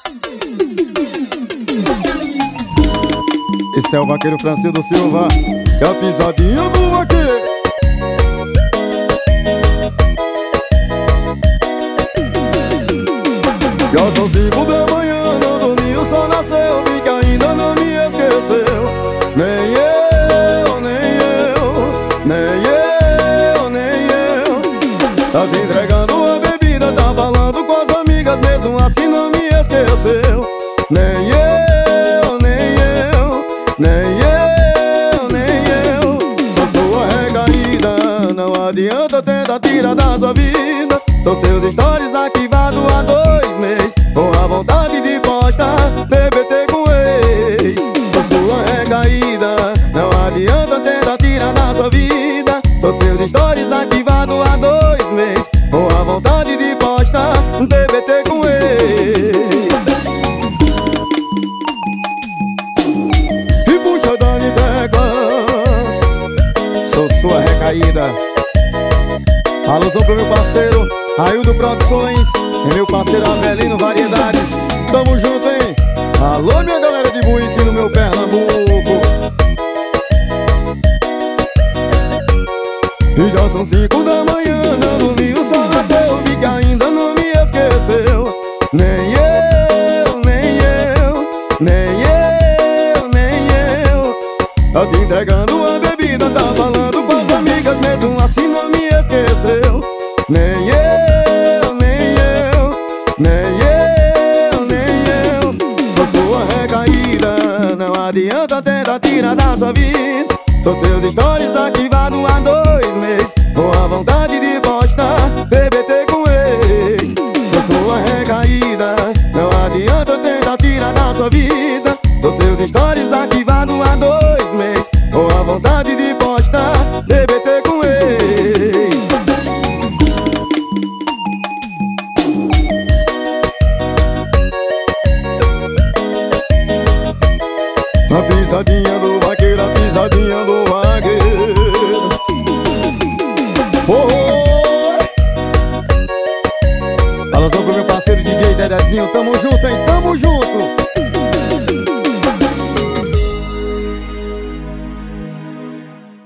Esse é o vaqueiro Francisco Silva, é a pisadinha do vaqueiro. Já são 5 da manhã, não dormi, o sol nasceu, vi que ainda não me esqueceu. Nem eu, nem eu, nem eu, nem eu. Tá se entregando a bebida, tá falando com as amigas, mesmo assim não me esqueceu. Nem eu, nem eu, nem eu, nem eu. Sou sua recaída, não adianta tentar tirar da sua vida. São seus stories arquivados há 2 meses, com a vontade de postar TBT com ex. Sou sua recaída, não adianta tentar tirar da sua vida. São seus stories arquivados há 2 meses, com a vontade de postar TBT com ex. E puxa Dani Teclas, sou sua recaída. Alusão pro meu parceiro Aildo Produções e meu parceiro Avelino Variedades. Tamo junto, hein? Alô, minha galera de Buíque no meu Pernambuco. E já são 5 da manhã, não dormi, o sol nasceu, vi que ainda não me esqueceu. Nem eu, nem eu, nem eu, nem eu. Tá se entregando a bebida, tá falando com as amigas, mesmo assim não me esqueceu. Nem eu, nem eu, nem eu, nem eu. Sou sua recaída, não adianta tentar tirar da sua vida. Sou seus stories arquivados há 2 meses, com a vontade de postar TBT com ex. Sou sua recaída, não adianta tentar tirar da sua vida. Sou seus stories arquivados há 2 meses, com a vontade de postar TBT com ex. A pisadinha do vaqueiro, a pisadinha do vaqueiro. Oi! Alusão pro meu parceiro DJ Dedezinho, tamo junto, hein? Tamo junto!